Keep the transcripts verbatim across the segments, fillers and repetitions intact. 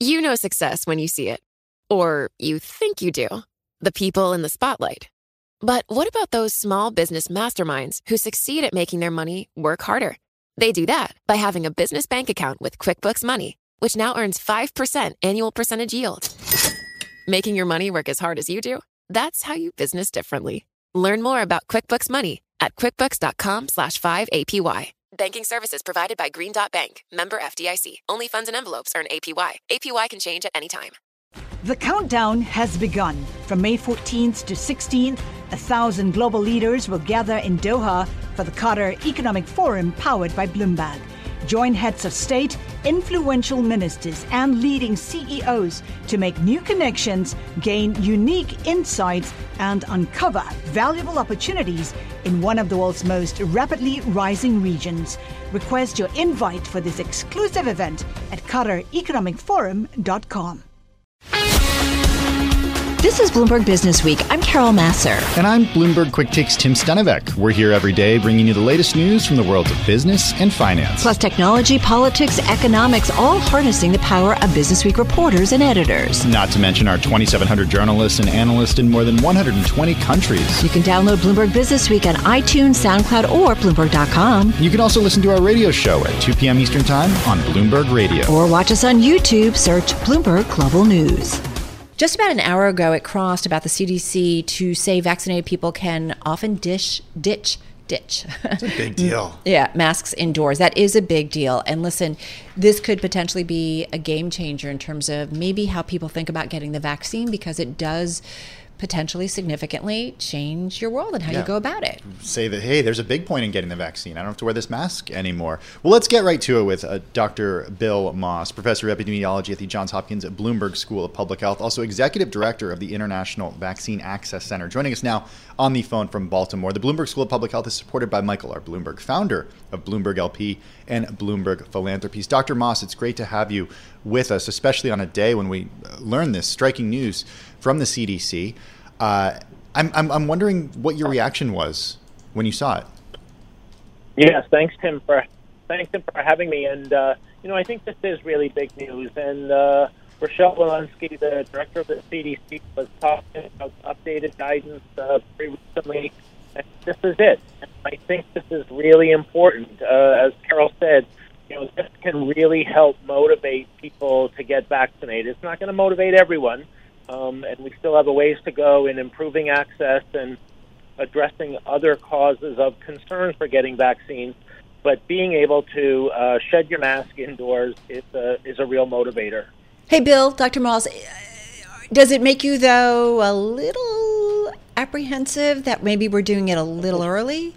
You know success when you see it. Or you think you do. The people in the spotlight. But what about those small business masterminds who succeed at making their money work harder? They do that by having a business bank account with QuickBooks Money, which now earns five percent annual percentage yield. Making your money work as hard as you do? That's how you business differently. Learn more about QuickBooks Money at quickbooks.com slash 5APY. Banking services provided by Green Dot Bank. Member F D I C. Only funds and envelopes earn A P Y. A P Y can change at any time. The countdown has begun. From May fourteenth to sixteenth, a thousand global leaders will gather in Doha for the Qatar Economic Forum powered by Bloomberg. Join heads of state, influential ministers, and leading C E Os to make new connections, gain unique insights, and uncover valuable opportunities in one of the world's most rapidly rising regions. Request your invite for this exclusive event at qatar economic forum dot com. This is Bloomberg Business Week. I'm Carol Massar. And I'm Bloomberg Quick Takes Tim Stenevec. We're here every day bringing you the latest news from the worlds of business and finance. Plus technology, politics, economics, all harnessing the power of Business Week reporters and editors. Not to mention our twenty-seven hundred journalists and analysts in more than one hundred twenty countries. You can download Bloomberg Business Week on iTunes, SoundCloud, or Bloomberg dot com. You can also listen to our radio show at two p.m. Eastern Time on Bloomberg Radio. Or watch us on YouTube. Search Bloomberg Global News. Just about an hour ago, it crossed about the C D C to say vaccinated people can often dish, ditch, ditch. It's a big deal. Yeah, masks indoors. That is a big deal. And listen, this could potentially be a game changer in terms of maybe how people think about getting the vaccine, because it does potentially significantly change your world and how yeah. you go about it. Say that, hey, there's a big point in getting the vaccine. I don't have to wear this mask anymore. Well, let's get right to it with uh, Doctor Bill Moss, Professor of Epidemiology at the Johns Hopkins Bloomberg School of Public Health, also Executive Director of the International Vaccine Access Center. Joining us now on the phone from Baltimore. The Bloomberg School of Public Health is supported by Michael R. Bloomberg, founder of Bloomberg L P and Bloomberg Philanthropies. Doctor Moss, it's great to have you with us, especially on a day when we learn this striking news from the C D C. Uh, I'm, I'm I'm wondering what your reaction was when you saw it. Yes, thanks, Tim, for thanks Tim for having me. And uh, you know, I think this is really big news. And uh, Rochelle Walensky, the director of the C D C, was talking about updated guidance uh, pretty recently. And this is it. And I think this is really important. Uh, as Carol said, you know, this can really help motivate people to get vaccinated. It's not going to motivate everyone. Um, and we still have a ways to go in improving access and addressing other causes of concern for getting vaccines. But being able to uh, shed your mask indoors is a, is a real motivator. Hey, Bill, Doctor Moss, does it make you, though, a little apprehensive that maybe we're doing it a little early?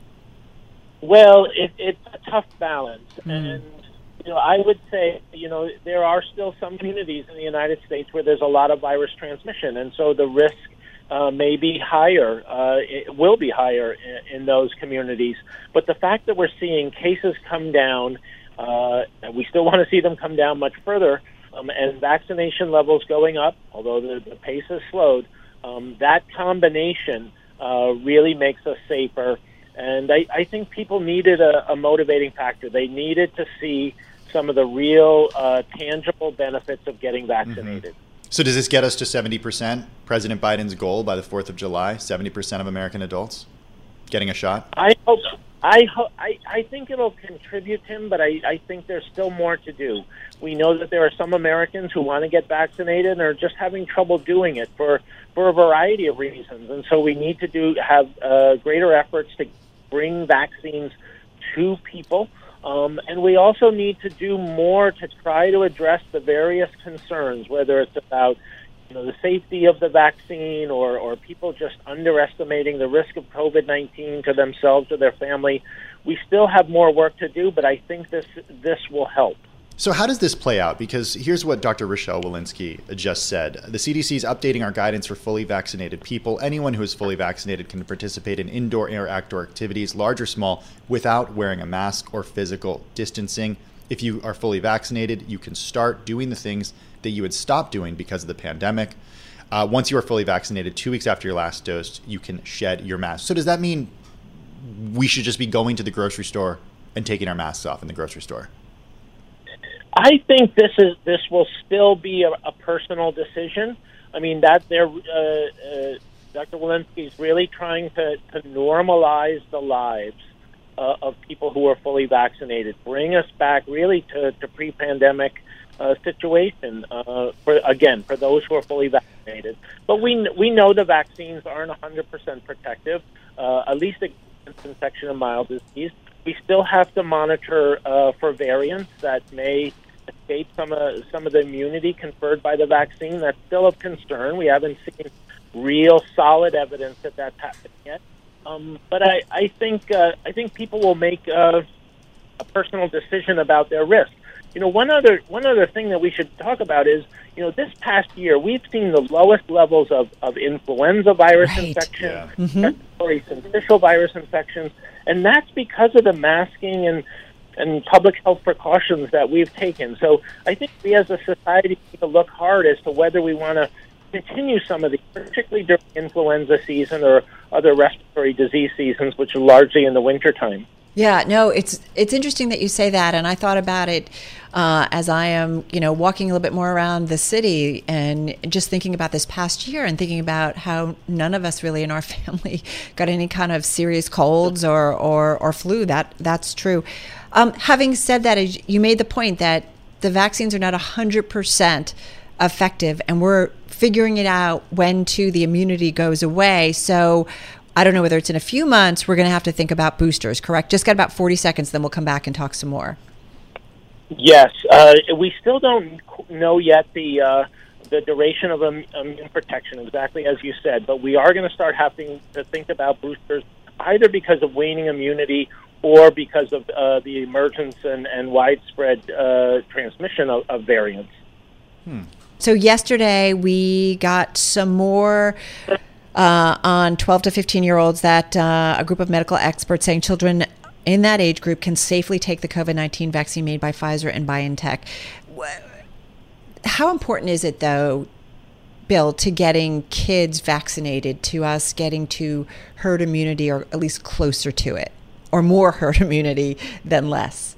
Well, it, it's a tough balance. Mm. And you know, I would say, you know, there are still some communities in the United States where there's a lot of virus transmission, and so the risk uh, may be higher, uh, it will be higher in, in those communities. But the fact that we're seeing cases come down, uh, and we still want to see them come down much further, um, and vaccination levels going up, although the, the pace has slowed, um, that combination uh, really makes us safer. And I, I think people needed a, a motivating factor. They needed to see some of the real uh, tangible benefits of getting vaccinated. Mm-hmm. So does this get us to seventy percent, President Biden's goal by the fourth of July, seventy percent of American adults getting a shot? I hope. I, ho- I, I think it'll contribute, Tim, but I, I think there's still more to do. We know that there are some Americans who want to get vaccinated and are just having trouble doing it for, for a variety of reasons. And so we need to do have uh, greater efforts to bring vaccines to people. Um, and we also need to do more to try to address the various concerns, whether it's about you know, the safety of the vaccine or, or people just underestimating the risk of COVID nineteen to themselves or their family. We still have more work to do, but I think this this will help. So how does this play out? Because here's what Doctor Rochelle Walensky just said. The C D C is updating our guidance for fully vaccinated people. Anyone who is fully vaccinated can participate in indoor or outdoor activities, large or small, without wearing a mask or physical distancing. If you are fully vaccinated, you can start doing the things that you would stop doing because of the pandemic. Uh, once you are fully vaccinated, two weeks after your last dose, you can shed your mask. So does that mean we should just be going to the grocery store and taking our masks off in the grocery store? I think this is this will still be a, a personal decision. I mean, that they're uh, uh, Doctor Walensky is really trying to, to normalize the lives uh, of people who are fully vaccinated, bring us back really to, to pre-pandemic uh, situation. Uh, for again, for those who are fully vaccinated, but we we know the vaccines aren't one hundred percent protective, uh, at least against infection and mild disease. We still have to monitor uh, for variants that may escape some of some of the immunity conferred by the vaccine. That's still of concern. We haven't seen real solid evidence that that's happened yet. Um, but I, I think uh, I think people will make uh, a personal decision about their risk. You know, one other one other thing that we should talk about is, you know, this past year we've seen the lowest levels of, of influenza virus right. infection, yeah. mm-hmm. respiratory syncytial virus infections, and that's because of the masking and and public health precautions that we've taken. So I think we as a society need to look hard as to whether we want to continue some of these, particularly during influenza season or other respiratory disease seasons, which are largely in the wintertime. Yeah, no, it's it's interesting that you say that, and I thought about it uh, as I am, you know, walking a little bit more around the city and just thinking about this past year and thinking about how none of us really in our family got any kind of serious colds or or, or flu. That that's true. Um, having said that, you made the point that the vaccines are not one hundred percent effective, and we're figuring it out when to the immunity goes away. So I don't know whether it's in a few months, we're going to have to think about boosters, correct? Just got about forty seconds, then we'll come back and talk some more. Yes. Uh, we still don't know yet the uh, the duration of immune protection, exactly as you said, but we are going to start having to think about boosters either because of waning immunity or because of uh, the emergence and, and widespread uh, transmission of, of variants. Hmm. So yesterday we got some more uh, on twelve to fifteen-year-olds that uh, a group of medical experts saying children in that age group can safely take the COVID nineteen vaccine made by Pfizer and BioNTech. How important is it, though, Bill, to getting kids vaccinated, to us getting to herd immunity or at least closer to it, or more herd immunity than less?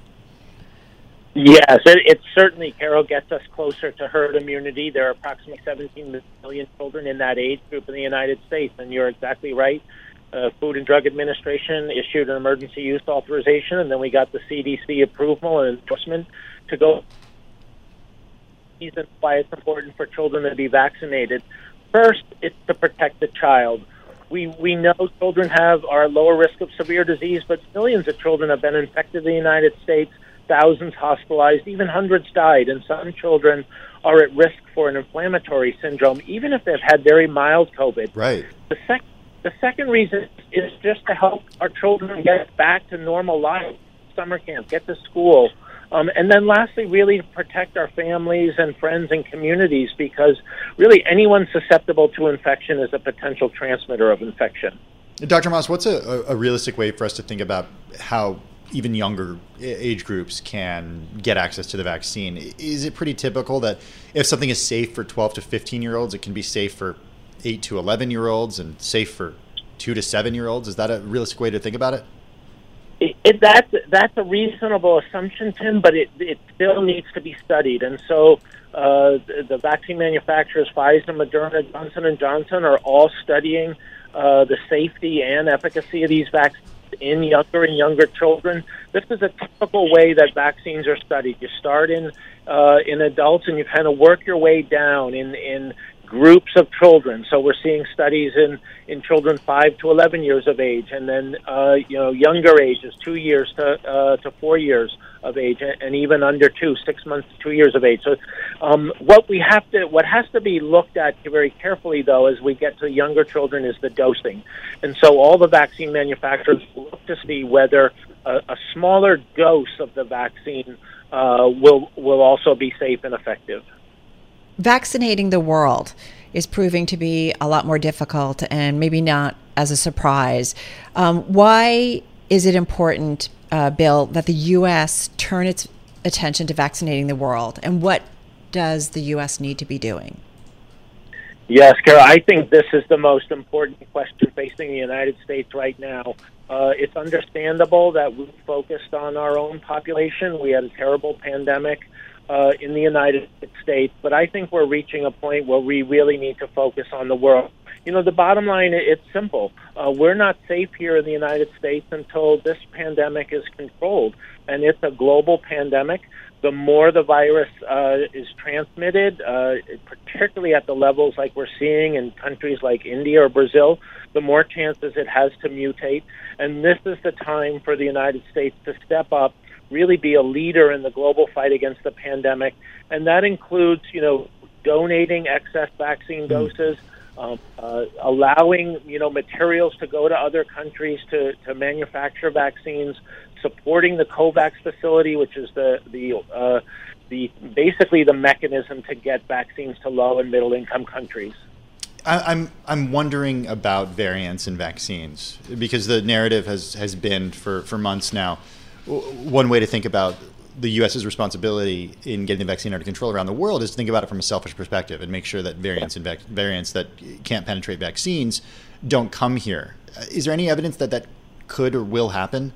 Yes, it, it certainly, Carol, gets us closer to herd immunity. There are approximately seventeen million children in that age group in the United States, and you're exactly right. Uh, Food and Drug Administration issued an emergency use authorization, and then we got the C D C approval and endorsement to go. Reason why it's important for children to be vaccinated. First, it's to protect the child. We we know children have are at lower risk of severe disease, but millions of children have been infected in the United States. Thousands hospitalized, even hundreds died, and some children are at risk for an inflammatory syndrome, even if they've had very mild COVID. Right. The, sec- the second reason is just to help our children get back to normal life, summer camp, get to school. Um, and then lastly, really to protect our families and friends and communities, because really anyone susceptible to infection is a potential transmitter of infection. Doctor Moss, what's a, a realistic way for us to think about how even younger age groups can get access to the vaccine? Is it pretty typical that if something is safe for twelve to fifteen year olds, it can be safe for eight to eleven year olds and safe for two to seven year olds? Is that a realistic way to think about it? It, it that's that's a reasonable assumption, Tim, but it it still needs to be studied. And so uh, the, the vaccine manufacturers, Pfizer, Moderna, Johnson and Johnson, are all studying uh, the safety and efficacy of these vaccines in younger and younger children. This is a typical way that vaccines are studied. You start in uh, in adults, and you kind of work your way down in in groups of children. So we're seeing studies in, in children five to eleven years of age, and then uh, you know younger ages, two years to uh, to four years of age, and even under two, six months to two years of age. So um, what we have to, what has to be looked at very carefully, though, as we get to younger children, is the dosing. And so all the vaccine manufacturers look to see whether a, a smaller dose of the vaccine uh, will will also be safe and effective. Vaccinating the world is proving to be a lot more difficult, and maybe not as a surprise. Um, why is it important, uh, Bill, that the U S turn its attention to vaccinating the world, and what does the U S need to be doing? Yes, Carol, I think this is the most important question facing the United States right now. Uh, it's understandable that we focused on our own population. We had a terrible pandemic. uh, in the United States, but I think we're reaching a point where we really need to focus on the world. You know, the bottom line, it's simple. Uh, we're not safe here in the United States until this pandemic is controlled, and it's a global pandemic. The more the virus uh, is transmitted, uh, particularly at the levels like we're seeing in countries like India or Brazil, the more chances it has to mutate. And this is the time for the United States to step up, really be a leader in the global fight against the pandemic. And that includes, you know, donating excess vaccine doses, um, uh, allowing, you know, materials to go to other countries to, to manufacture vaccines, supporting the COVAX facility, which is the the uh, the basically the mechanism to get vaccines to low and middle income countries. I, I'm I'm wondering about variants in vaccines, because the narrative has, has been for, for months now. One way to think about the U S's responsibility in getting the vaccine under control around the world is to think about it from a selfish perspective and make sure that variants and vac- variants that can't penetrate vaccines don't come here. Is there any evidence that that could or will happen?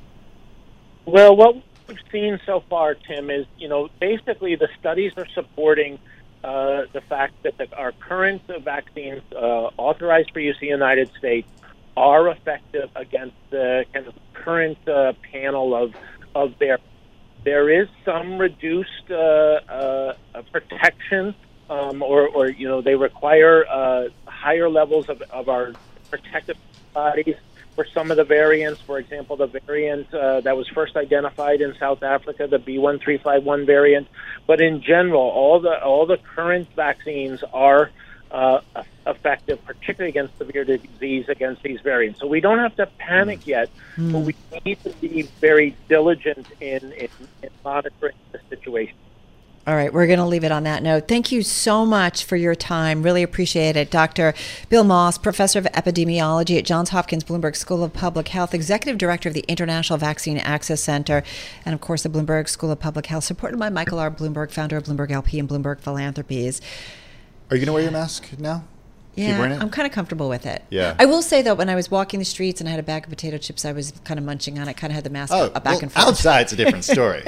Well, what we've seen so far, Tim, is, you know, basically the studies are supporting uh, the fact that the, our current uh, vaccines uh, authorized for use in the United States are effective against the kind of current uh, panel of of their. There is some reduced uh, uh, protection, um, or, or you know, they require uh, higher levels of, of our protective bodies for some of the variants. For example, the variant uh, that was first identified in South Africa, the B one three five one variant. But in general, all the all the current vaccines are uh, effective, particularly against severe disease against these variants. So we don't have to panic yet, mm. but we need to be very diligent in, in, in monitoring the situation. All right, we're going to leave it on that note. Thank you so much for your time. Really appreciate it. Doctor Bill Moss, Professor of Epidemiology at Johns Hopkins Bloomberg School of Public Health, Executive Director of the International Vaccine Access Center, and of course the Bloomberg School of Public Health, supported by Michael R. Bloomberg, founder of Bloomberg L P and Bloomberg Philanthropies. Are you going to wear your mask now? Yeah, I'm kind of comfortable with it. Yeah. I will say, though, when I was walking the streets and I had a bag of potato chips, I was kind of munching on it, kind of had the mask oh, back well, and forth. Outside, it's a different story.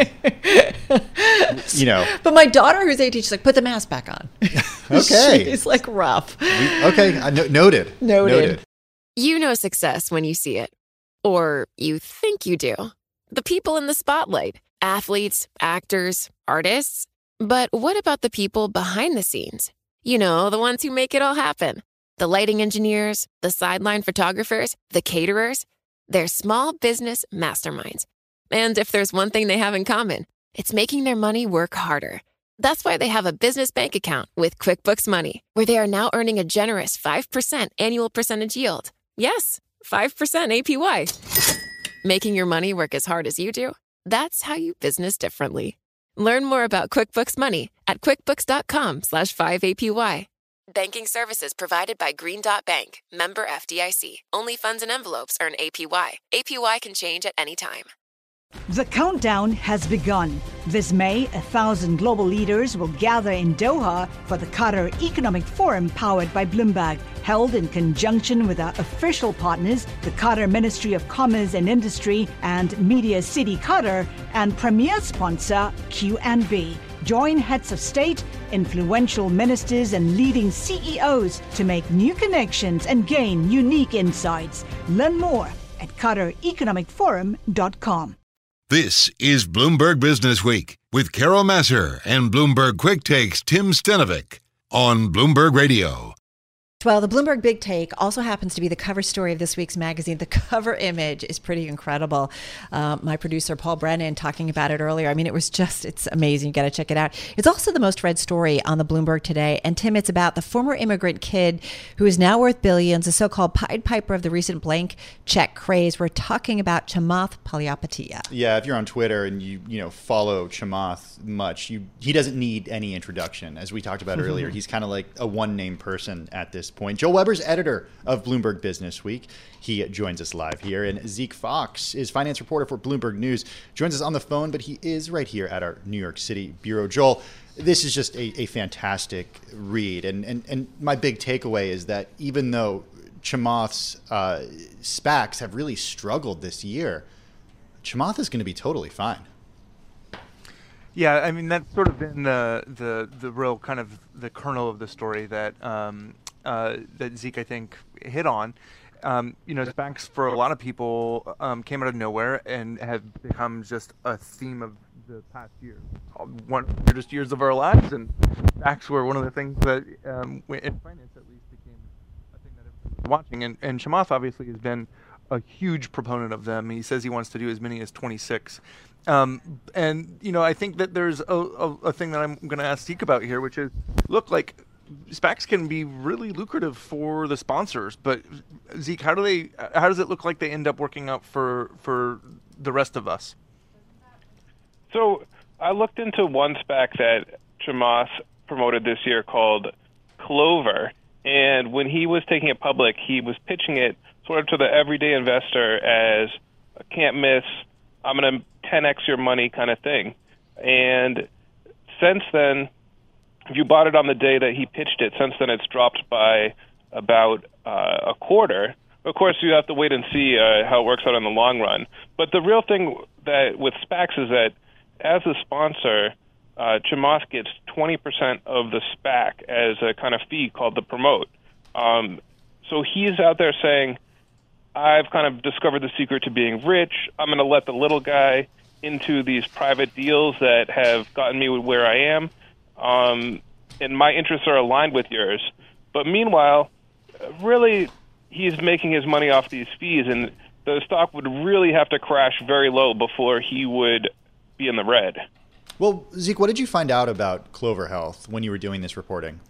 You know. But my daughter, who's eighteen, she's like, put the mask back on. Okay. She's like rough. We, okay, uh, no, noted. Noted. Noted. You know success when you see it. Or you think you do. The people in the spotlight. Athletes, actors, artists. But what about the people behind the scenes? You know, the ones who make it all happen. The lighting engineers, the sideline photographers, the caterers. They're small business masterminds. And if there's one thing they have in common, it's making their money work harder. That's why they have a business bank account with QuickBooks Money, where they are now earning a generous five percent annual percentage yield. Yes, five percent A P Y. Making your money work as hard as you do? That's how you business differently. Learn more about QuickBooks Money at quickbooks.com slash 5APY. Banking services provided by Green Dot Bank, member F D I C. Only funds and envelopes earn A P Y. A P Y can change at any time. The countdown has begun. This May, a thousand global leaders will gather in Doha for the Qatar Economic Forum powered by Bloomberg, held in conjunction with our official partners, the Qatar Ministry of Commerce and Industry and Media City Qatar, and premier sponsor Q and B. Join heads of state, influential ministers, and leading C E Os to make new connections and gain unique insights. Learn more at qatar economic forum dot com. This is Bloomberg Business Week with Carol Massar and Bloomberg Quick Takes Tim Stenovic on Bloomberg Radio. Well, the Bloomberg Big Take also happens to be the cover story of this week's magazine. The cover image is pretty incredible. Uh, my producer, Paul Brennan, talking about it earlier. I mean, it was just, it's amazing. You got to check it out. It's also the most read story on the Bloomberg today. And Tim, it's about the former immigrant kid who is now worth billions, the so-called Pied Piper of the recent blank check craze. We're talking about Chamath Palihapitiya. Yeah, if you're on Twitter and you you know follow Chamath much, you he doesn't need any introduction. As we talked about earlier, he's kind of like a one-name person at this point. Joel Weber's editor of Bloomberg Business Week. He joins us live here. And Zeke Fox is finance reporter for Bloomberg News. Joins us on the phone, but he is right here at our New York City bureau. Joel, this is just a, a fantastic read. And, and, and my big takeaway is that even though Chamath's uh, SPACs have really struggled this year, Chamath is going to be totally fine. Yeah, I mean that's sort of been the the the real kind of the kernel of the story that um, uh, that Zeke I think hit on. Um, you know, SPACs for a lot of people um, came out of nowhere and have become just a theme of the past year. One of the weirdest years of our lives, and SPACs were one of the things that um, in finance at least became a thing that everyone was watching. And and Chamath obviously has been a huge proponent of them. He says he wants to do as many as twenty-six. Um, and, you know, I think that there's a, a, a thing that I'm going to ask Zeke about here, which is, look, like, SPACs can be really lucrative for the sponsors, but Zeke, how do they, how does it look like they end up working out for, for the rest of us? So I looked into one SPAC that Chamath promoted this year called Clover, and when he was taking it public, he was pitching it sort of to the everyday investor as a can't miss, I'm going to ten X your money kind of thing. And since then, if you bought it on the day that he pitched it, since then it's dropped by about uh, a quarter. Of course, you have to wait and see uh, how it works out in the long run. But the real thing that with SPACs is that as a sponsor, uh, Chamath gets twenty percent of the SPAC as a kind of fee called the promote. Um, so he's out there saying, I've kind of discovered the secret to being rich. I'm going to let the little guy into these private deals that have gotten me where I am. Um, and my interests are aligned with yours. But meanwhile, really, he's making his money off these fees, and the stock would really have to crash very low before he would be in the red. Well, Zeke, what did you find out about Clover Health when you were doing this reporting?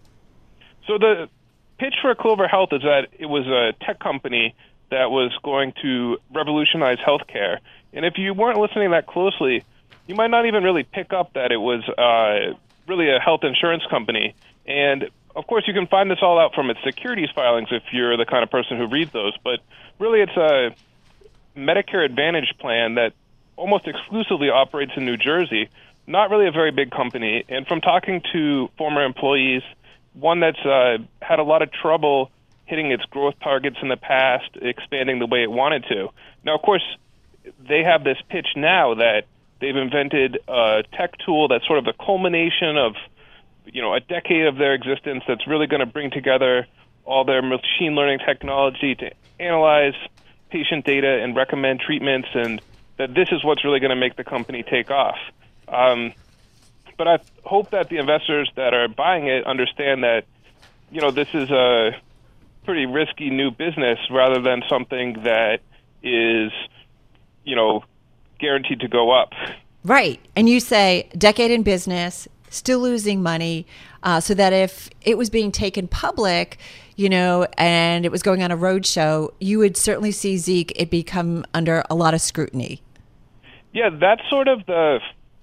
So the pitch for Clover Health is that it was a tech company that was going to revolutionize healthcare. And if you weren't listening that closely, you might not even really pick up that it was uh, really a health insurance company. And, of course, you can find this all out from its securities filings if you're the kind of person who reads those. But really it's a Medicare Advantage plan that almost exclusively operates in New Jersey, not really a very big company. And from talking to former employees, one that's uh, had a lot of trouble hitting its growth targets in the past, expanding the way it wanted to. Now, of course, they have this pitch now that they've invented a tech tool that's sort of the culmination of, you know, a decade of their existence that's really going to bring together all their machine learning technology to analyze patient data and recommend treatments, and that this is what's really going to make the company take off. Um, but I hope that the investors that are buying it understand that, you know, this is a pretty risky new business rather than something that is, you know, guaranteed to go up. Right. And you say decade in business, still losing money, uh, so that if it was being taken public, you know, and it was going on a roadshow, you would certainly see, Zeke, it become under a lot of scrutiny. Yeah, that's sort of the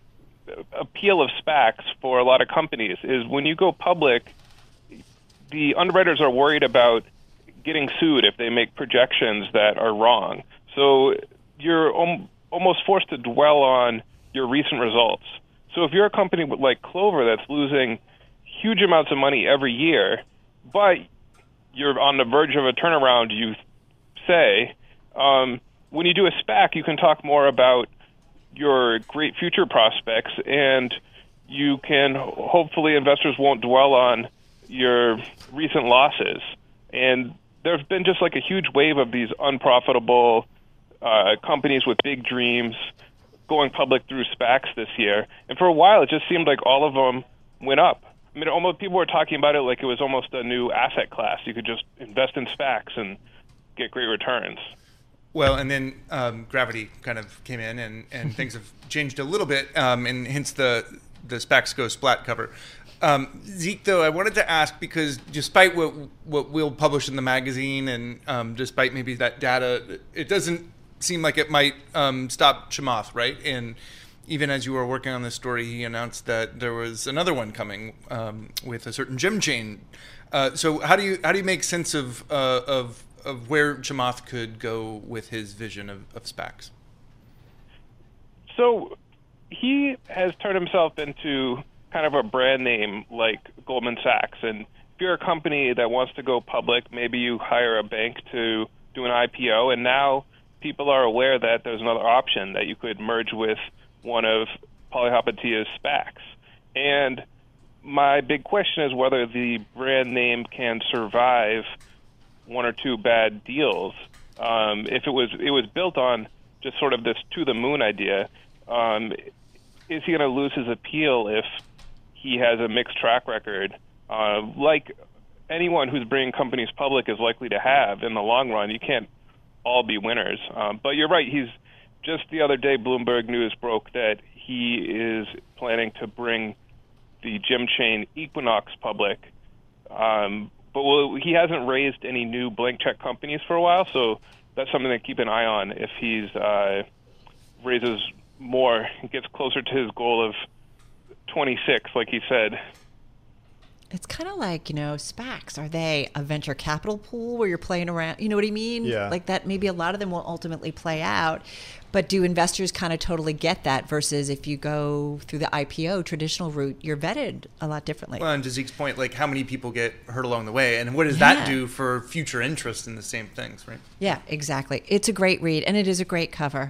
appeal of SPACs for a lot of companies, is when you go public, the underwriters are worried about getting sued if they make projections that are wrong. So you're om- almost forced to dwell on your recent results. So if you're a company like Clover that's losing huge amounts of money every year, but you're on the verge of a turnaround, you say, um, when you do a SPAC, you can talk more about your great future prospects, and you can, hopefully investors won't dwell on your recent losses. And there's been just like a huge wave of these unprofitable uh, companies with big dreams going public through SPACs this year. And for a while, it just seemed like all of them went up. I mean, almost people were talking about it like it was almost a new asset class. You could just invest in SPACs and get great returns. Well, and then um, Gravity kind of came in, and, and things have changed a little bit, um, and hence the the SPACs Go Splat cover. Um, Zeke, though, I wanted to ask, because despite what what we'll publish in the magazine, and um, despite maybe that data, it doesn't seem like it might um, stop Chamath, right? And even as you were working on this story, he announced that there was another one coming um, with a certain gym chain. Uh, so how do you how do you make sense of uh, of of where Chamath could go with his vision of, of SPACs? So he has turned himself into kind of a brand name like Goldman Sachs. And if you're a company that wants to go public, maybe you hire a bank to do an I P O, and now people are aware that there's another option, that you could merge with one of polyhopattia SPACs. And my big question is whether the brand name can survive one or two bad deals. Um, if it was it was built on just sort of this to the moon idea, um, is he going to lose his appeal if he has a mixed track record, uh, like anyone who's bringing companies public is likely to have in the long run? You can't all be winners. Um, but you're right. He's just the other day, Bloomberg News broke that he is planning to bring the gym chain Equinox public. Um, but well, he hasn't raised any new blank check companies for a while, so that's something to keep an eye on if he's uh, raises more, gets closer to his goal of twenty-six, like he said. It's kind of like, you know, SPACs. Are they a venture capital pool where you're playing around? You know what I mean? Yeah. Like that, maybe a lot of them will ultimately play out. But do investors kind of totally get that versus if you go through the I P O traditional route, you're vetted a lot differently? Well, and to Zeke's point, like how many people get hurt along the way? And what does Yeah. that do for future interest in the same things, right? Yeah, exactly. It's a great read, and it is a great cover.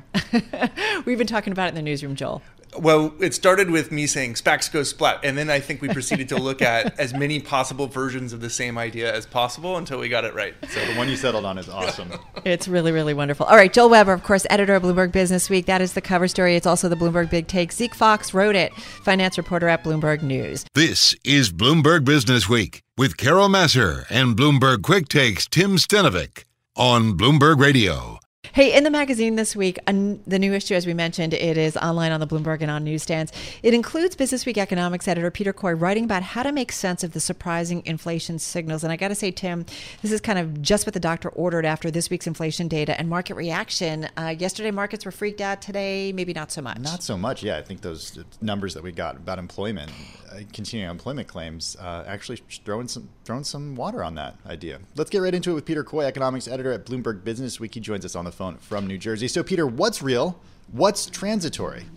We've been talking about it in the newsroom, Joel. Well, it started with me saying SPACs go splat, and then I think we proceeded to look at as many possible versions of the same idea as possible until we got it right. So the one you settled on is awesome. It's really, really wonderful. All right, Joel Weber, of course, editor of Bloomberg Business Week. That is the cover story. It's also the Bloomberg Big Take. Zeke Fox wrote it, finance reporter at Bloomberg News. This is Bloomberg Business Week with Carol Massar and Bloomberg Quick Takes Tim Stenovic on Bloomberg Radio. Hey, in the magazine this week, un- the new issue, as we mentioned, it is online on the Bloomberg and on newsstands. It includes Business Week economics editor Peter Coy writing about how to make sense of the surprising inflation signals. And I got to say, Tim, this is kind of just what the doctor ordered after this week's inflation data and market reaction. Uh, yesterday, markets were freaked out. Today, maybe not so much. Not so much, yeah. I think those numbers that we got about employment, uh, continuing employment claims, uh, actually throwing some throwing some water on that idea. Let's get right into it with Peter Coy, economics editor at Bloomberg Business Week. He joins us on the phone from New Jersey. So, Peter, what's real? What's transitory?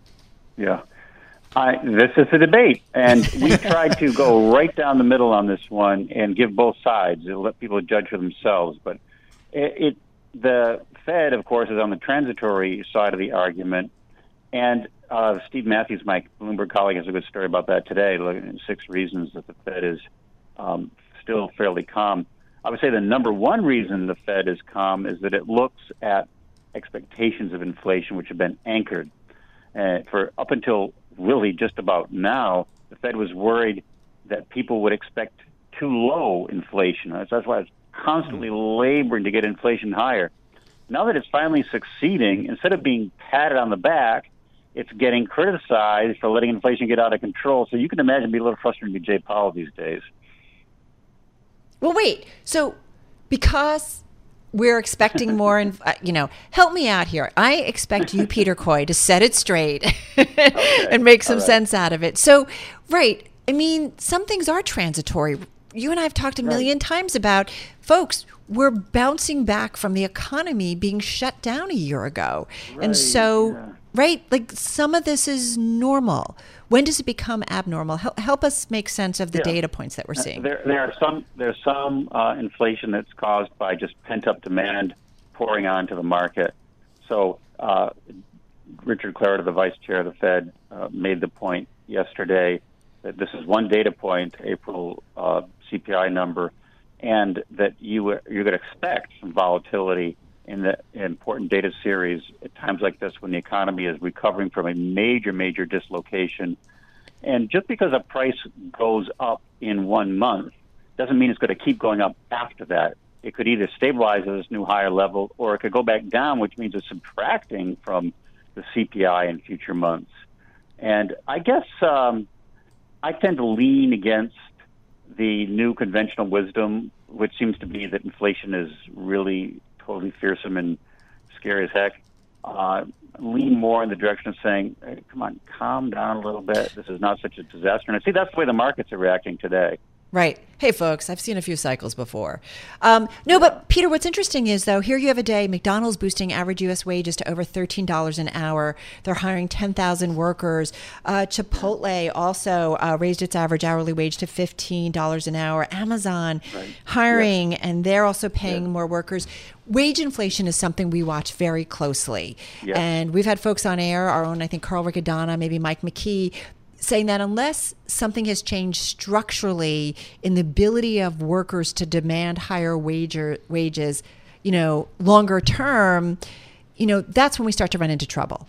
Yeah, I, this is a debate, and we tried to go right down the middle on this one and give both sides and let people judge for themselves. But it, it the Fed, of course, is on the transitory side of the argument, and uh, Steve Matthews, my Bloomberg colleague, has a good story about that today, looking at six reasons that the Fed is um, still fairly calm. I would say the number one reason the Fed is calm is that it looks at expectations of inflation, which have been anchored. Uh, for up until really just about now, the Fed was worried that people would expect too low inflation. That's, that's why it's constantly laboring to get inflation higher. Now that it's finally succeeding, instead of being patted on the back, it's getting criticized for letting inflation get out of control. So you can imagine it'd be a little frustrating to be Jay Powell these days. Well, wait. So because we're expecting more, and uh, you know, help me out here. I expect you, Peter Coy, to set it straight Okay. and make some All right. sense out of it. So, right. I mean, some things are transitory. You and I have talked a million Right. times about, folks, we're bouncing back from the economy being shut down a year ago. Right, And so, yeah. right, like some of this is normal. When does it become abnormal? Help, help us make sense of the Yeah. data points that we're seeing. There, there are some there's some uh, inflation that's caused by just pent up demand pouring onto the market. So uh, Richard Clarida, the vice chair of the Fed, uh, made the point yesterday that this is one data point, April uh, C P I number, and that you you're going to expect some volatility in the important data series at times like this when the economy is recovering from a major, major dislocation. And just because a price goes up in one month doesn't mean it's going to keep going up after that. It could either stabilize at this new higher level or it could go back down, which means it's subtracting from the C P I in future months. And I guess um, I tend to lean against the new conventional wisdom, which seems to be that inflation is really totally fearsome and scary as heck. Uh, lean more in the direction of saying, hey, come on, calm down a little bit. This is not such a disaster. And I see that's the way the markets are reacting today. Right. Hey, folks, I've seen a few cycles before. Um, no, but Peter, what's interesting is, though, here you have a day, McDonald's boosting average U S wages to over thirteen dollars an hour. They're hiring ten thousand workers. Uh, Chipotle also uh, raised its average hourly wage to fifteen dollars an hour. Amazon right. hiring, yes. and they're also paying yeah. more workers. Wage inflation is something we watch very closely. Yes. And we've had folks on air, our own, I think, Carl Riccadonna, maybe Mike McKee, saying that unless something has changed structurally in the ability of workers to demand higher wage wages, you know, longer term, you know, that's when we start to run into trouble.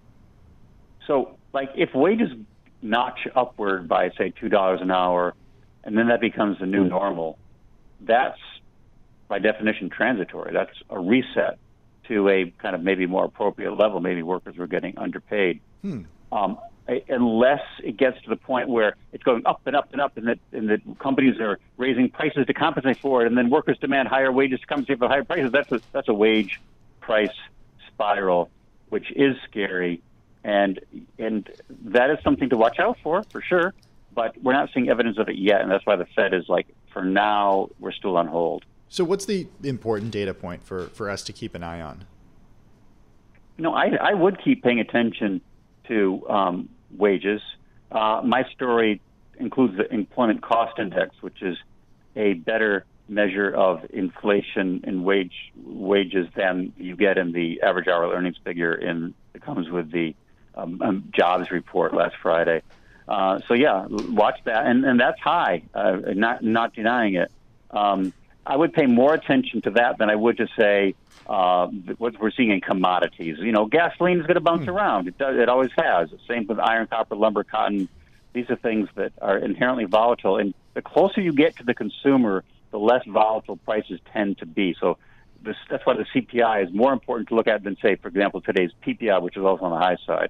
So, like, if wages notch upward by, say, two dollars an hour, and then that becomes the new normal, that's, by definition, transitory. That's a reset to a kind of maybe more appropriate level. Maybe workers were getting underpaid. Hmm. Um, unless it gets to the point where it's going up and up and up, and that and that companies are raising prices to compensate for it, and then workers demand higher wages to compensate for higher prices. That's a that's a wage price spiral, which is scary, and and that is something to watch out for, for sure. But we're not seeing evidence of it yet, and that's why the Fed is like, for now, we're still on hold. So what's the important data point for, for us to keep an eye on? You know, I I would keep paying attention to um, wages. Uh, my story includes the employment cost index, which is a better measure of inflation in wage wages than you get in the average hourly earnings figure in that comes with the um, um, jobs report last Friday. Uh, so yeah, watch that, and, and that's high. Uh, not not denying it. Um, I would pay more attention to that than I would to say uh, what we're seeing in commodities. You know, gasoline is going to bounce mm. around. It does. It always has. Same with iron, copper, lumber, cotton. These are things that are inherently volatile. And the closer you get to the consumer, the less volatile prices tend to be. So this, that's why the C P I is more important to look at than, say, for example, today's P P I, which is also on the high side.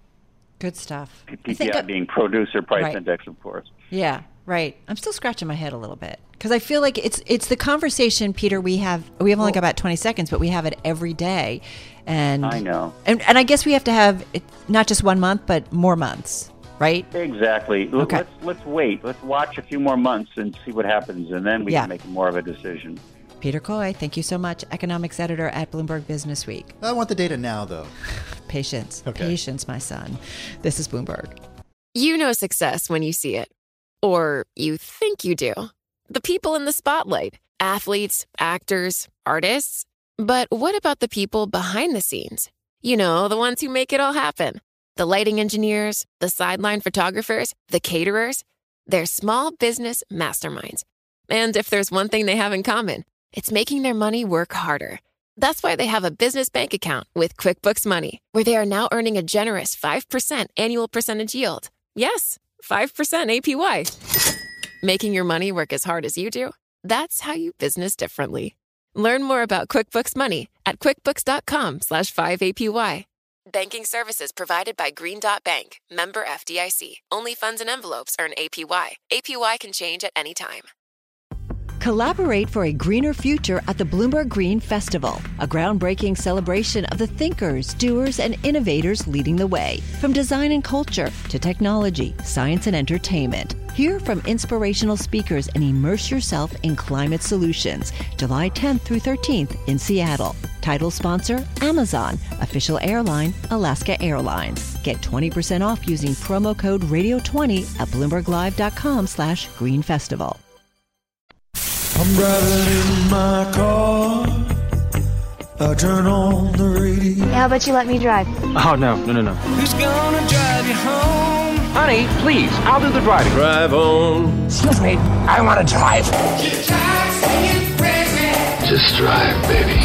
Good stuff. P P I being producer price right. index, of course. Yeah, right. I'm still scratching my head a little bit because I feel like it's it's the conversation, Peter. We have we have only got about twenty seconds, but we have it every day, and I know. And and I guess we have to have it not just one month, but more months, right? Exactly. Okay. Let's let's wait. Let's watch a few more months and see what happens, and then we yeah. can make more of a decision. Peter Coy, thank you so much, economics editor at Bloomberg Business Week. I want the data now, though. Patience. Okay. Patience, my son. This is Bloomberg. You know success when you see it. Or you think you do. The people in the spotlight. Athletes, actors, artists. But what about the people behind the scenes? You know, the ones who make it all happen. The lighting engineers, the sideline photographers, the caterers. They're small business masterminds. And if there's one thing they have in common, it's making their money work harder. That's why they have a business bank account with QuickBooks Money, where they are now earning a generous five percent annual percentage yield. Yes, five percent A P Y. Making your money work as hard as you do? That's how you business differently. Learn more about QuickBooks Money at quickbooks.com slash 5APY. Banking services provided by Green Dot Bank, member F D I C. Only funds and envelopes earn A P Y. A P Y can change at any time. Collaborate for a greener future at the Bloomberg Green Festival, a groundbreaking celebration of the thinkers, doers, and innovators leading the way. From design and culture to technology, science, and entertainment. Hear from inspirational speakers and immerse yourself in climate solutions. July tenth through thirteenth in Seattle. Title sponsor, Amazon. Official airline, Alaska Airlines. Get twenty percent off using promo code radio twenty at bloomberglive.com slash green festival. I'm driving in my car. I turn on the radio. How about you let me drive? Oh, no, no, no, no. Who's gonna drive you home? Honey, please, I'll do the driving. Drive on. Excuse me, I want to drive. Just drive, baby.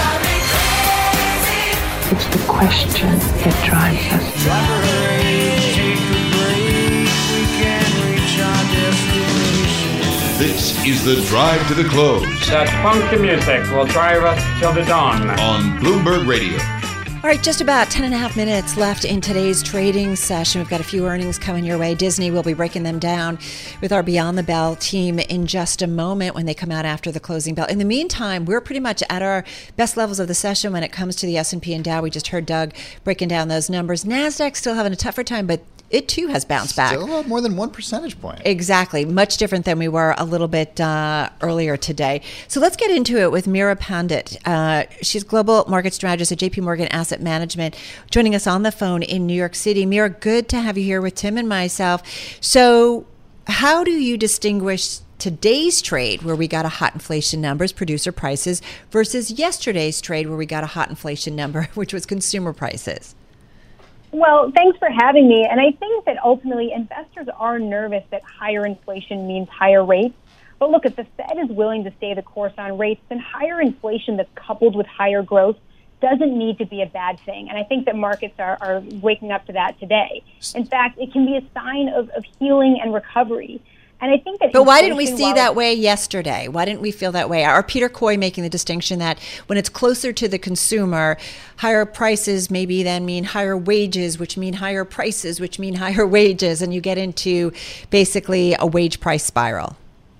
It's the question that drives us. Take a break. We can reach our destination. This is the Drive to the Close. That funky music will drive us till the dawn. On Bloomberg Radio. All right, just about ten and a half minutes left in today's trading session. We've got a few earnings coming your way. Disney will be breaking them down with our Beyond the Bell team in just a moment when they come out after the closing bell. In the meantime, we're pretty much at our best levels of the session when it comes to the S and P and Dow. We just heard Doug breaking down those numbers. NASDAQ still having a tougher time, but it too has bounced back. Still more than one percentage point. Exactly. Much different than we were a little bit uh, earlier today. So let's get into it with Meera Pandit. Uh, she's global market strategist at J P Morgan Asset Management, joining us on the phone in New York City. Meera, good to have you here with Tim and myself. So how do you distinguish today's trade, where we got a hot inflation numbers, producer prices, versus yesterday's trade, where we got a hot inflation number, which was consumer prices? Well, thanks for having me. And I think that ultimately investors are nervous that higher inflation means higher rates. But look, if the Fed is willing to stay the course on rates, then higher inflation that's coupled with higher growth doesn't need to be a bad thing. And I think that markets are, are waking up to that today. In fact, it can be a sign of, of healing and recovery. And I think that but why didn't we see while, that way yesterday? Why didn't we feel that way? Are Peter Coy making the distinction that when it's closer to the consumer, higher prices maybe then mean higher wages, which mean higher prices, which mean higher wages, and you get into basically a wage price spiral?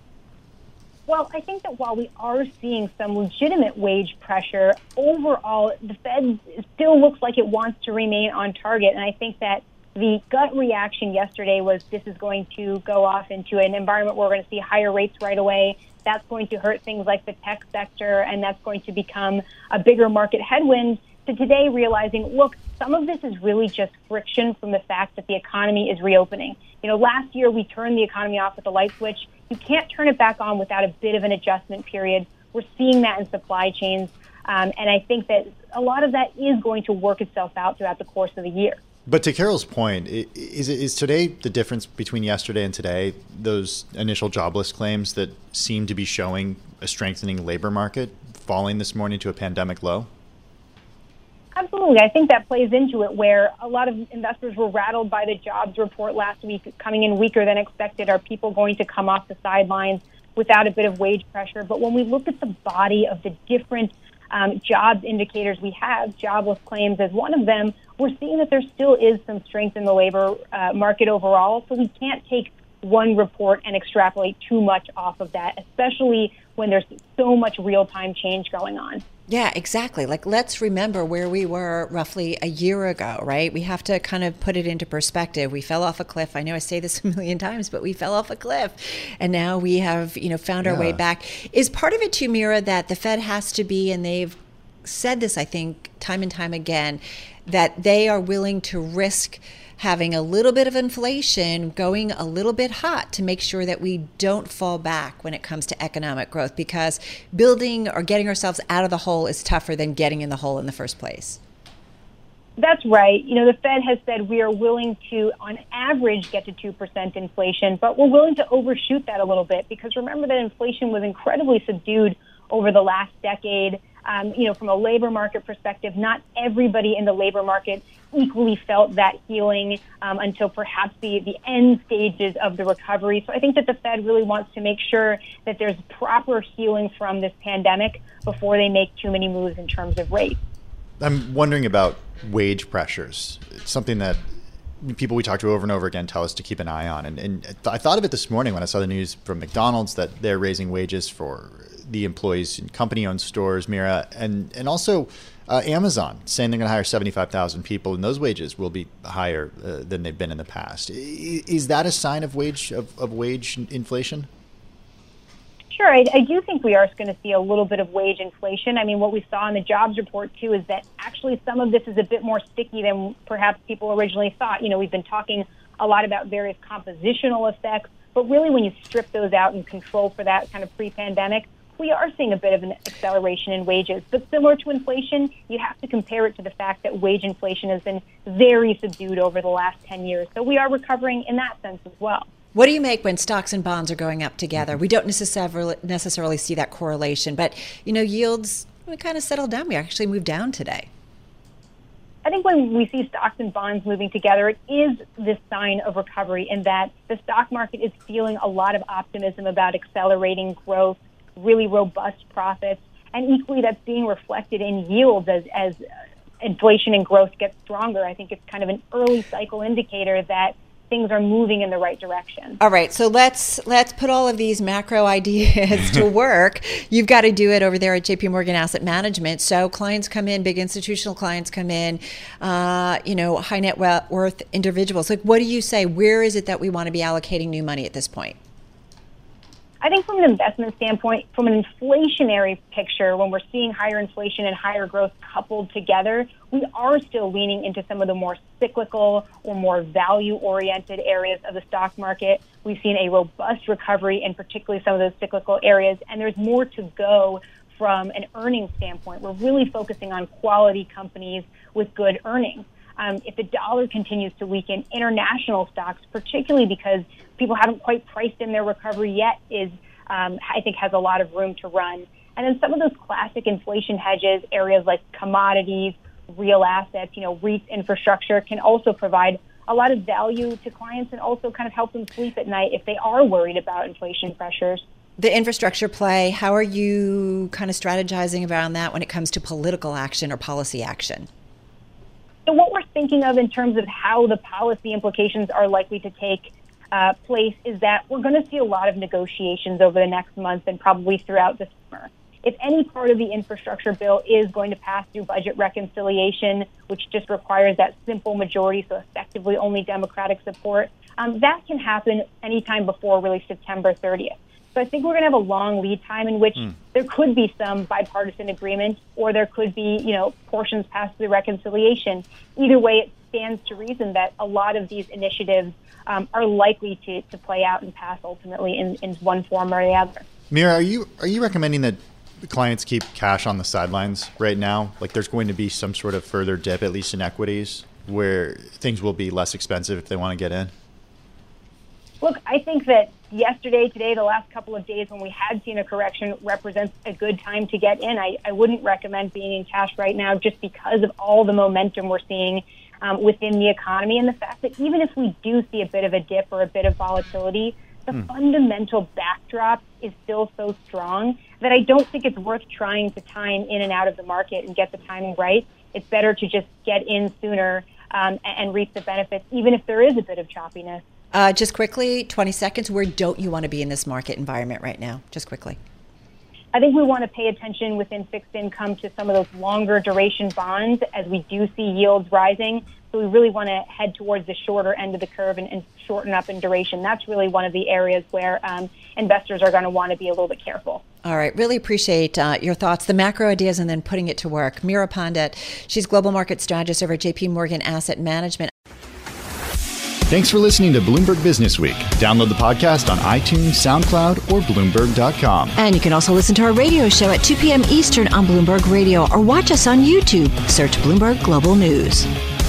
Well, I think that while we are seeing some legitimate wage pressure, overall, the Fed still looks like it wants to remain on target. And I think that the gut reaction yesterday was this is going to go off into an environment where we're going to see higher rates right away. That's going to hurt things like the tech sector, and that's going to become a bigger market headwind. To today realizing, look, some of this is really just friction from the fact that the economy is reopening. You know, last year we turned the economy off with a light switch. You can't turn it back on without a bit of an adjustment period. We're seeing that in supply chains, um, and I think that a lot of that is going to work itself out throughout the course of the year. But to Carol's point, is is today the difference between yesterday and today, those initial jobless claims that seem to be showing a strengthening labor market falling this morning to a pandemic low? Absolutely. I think that plays into it, where a lot of investors were rattled by the jobs report last week coming in weaker than expected. Are people going to come off the sidelines without a bit of wage pressure? But when we look at the body of the different um, jobs indicators we have, jobless claims as one of them, we're seeing that there still is some strength in the labor uh, market overall. So we can't take one report and extrapolate too much off of that, especially when there's so much real-time change going on. Yeah, exactly. Like, let's remember where we were roughly a year ago, right? We have to kind of put it into perspective. We fell off a cliff. I know I say this a million times, but we fell off a cliff. And now we have, you know, found yeah. our way back. Is part of it too, Meera, that the Fed has to be, and they've said this, I think, time and time again, that they are willing to risk having a little bit of inflation going a little bit hot to make sure that we don't fall back when it comes to economic growth, because building or getting ourselves out of the hole is tougher than getting in the hole in the first place. That's right. You know, the Fed has said we are willing to, on average, get to two percent inflation, but we're willing to overshoot that a little bit, because remember that inflation was incredibly subdued over the last decade. Um, you know, from a labor market perspective, not everybody in the labor market equally felt that healing um, until perhaps the, the end stages of the recovery. So I think that the Fed really wants to make sure that there's proper healing from this pandemic before they make too many moves in terms of rates. I'm wondering about wage pressures. It's something that people we talk to over and over again tell us to keep an eye on. And, and I thought of it this morning when I saw the news from McDonald's that they're raising wages for the employees in company-owned stores, Meera, and, and also uh, Amazon saying they're going to hire seventy-five thousand people, and those wages will be higher uh, than they've been in the past. Is that a sign of wage of, of wage inflation? Sure. I, I do think we are going to see a little bit of wage inflation. I mean, what we saw in the jobs report, too, is that actually some of this is a bit more sticky than perhaps people originally thought. You know, we've been talking a lot about various compositional effects, but really when you strip those out and control for that kind of pre-pandemic, we are seeing a bit of an acceleration in wages. But similar to inflation, you have to compare it to the fact that wage inflation has been very subdued over the last ten years. So we are recovering in that sense as well. What do you make when stocks and bonds are going up together? We don't necessarily necessarily see that correlation, but, you know, yields, we kind of settled down. We actually moved down today. I think when we see stocks and bonds moving together, it is this sign of recovery in that the stock market is feeling a lot of optimism about accelerating growth, really robust profits, and equally that's being reflected in yields as, as inflation and growth get stronger. I think it's kind of an early cycle indicator that things are moving in the right direction. All right, so let's let's put all of these macro ideas to work. You've got to do it over there at J P Morgan Asset Management. So clients come in, big institutional clients come in, uh, you know, high net worth individuals. Like, what do you say? Where is it that we want to be allocating new money at this point? I think from an investment standpoint, from an inflationary picture, when we're seeing higher inflation and higher growth coupled together, we are still leaning into some of the more cyclical or more value-oriented areas of the stock market. We've seen a robust recovery in particularly some of those cyclical areas, and there's more to go from an earnings standpoint. We're really focusing on quality companies with good earnings. Um, if the dollar continues to weaken, international stocks, particularly because people haven't quite priced in their recovery yet, is um, I think has a lot of room to run. And then some of those classic inflation hedges, areas like commodities, real assets, you know, REITs, infrastructure, can also provide a lot of value to clients and also kind of help them sleep at night if they are worried about inflation pressures. The infrastructure play, how are you kind of strategizing around that when it comes to political action or policy action? So what we're thinking of in terms of how the policy implications are likely to take uh, place is that we're going to see a lot of negotiations over the next month and probably throughout the summer. If any part of the infrastructure bill is going to pass through budget reconciliation, which just requires that simple majority, so effectively only Democratic support, um, that can happen anytime before really September thirtieth. So I think we're going to have a long lead time in which mm. there could be some bipartisan agreement, or there could be, you know, portions passed through reconciliation. Either way, it stands to reason that a lot of these initiatives um, are likely to, to play out and pass ultimately in, in one form or the other. Mira, are you are you recommending that clients keep cash on the sidelines right now? Like, there's going to be some sort of further dip, at least in equities, where things will be less expensive if they want to get in? Look, I think that yesterday, today, the last couple of days when we had seen a correction represents a good time to get in. I, I wouldn't recommend being in cash right now just because of all the momentum we're seeing um, within the economy and the fact that even if we do see a bit of a dip or a bit of volatility, the hmm. fundamental backdrop is still so strong that I don't think it's worth trying to time in and out of the market and get the timing right. It's better to just get in sooner um, and, and reap the benefits, even if there is a bit of choppiness. Uh, just quickly, twenty seconds, where don't you want to be in this market environment right now? Just quickly. I think we want to pay attention within fixed income to some of those longer duration bonds as we do see yields rising. So we really want to head towards the shorter end of the curve and, and shorten up in duration. That's really one of the areas where um, investors are going to want to be a little bit careful. All right. Really appreciate uh, your thoughts, the macro ideas, and then putting it to work. Mira Pandit, she's global market strategist over at J P Morgan Asset Management. Thanks for listening to Bloomberg Business Week. Download the podcast on iTunes, SoundCloud, or Bloomberg dot com. And you can also listen to our radio show at two p.m. Eastern on Bloomberg Radio or watch us on YouTube. Search Bloomberg Global News.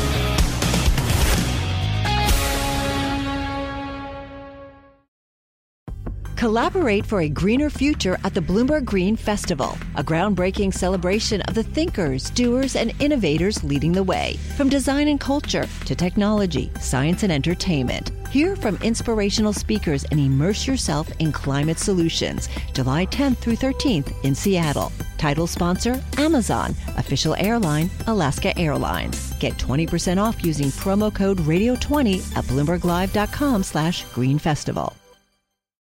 Collaborate for a greener future at the Bloomberg Green Festival, a groundbreaking celebration of the thinkers, doers, and innovators leading the way. From design and culture to technology, science, and entertainment. Hear from inspirational speakers and immerse yourself in climate solutions. July tenth through thirteenth in Seattle. Title sponsor, Amazon. Official airline, Alaska Airlines. Get twenty percent off using promo code radio twenty at bloomberg live dot com slash green festival.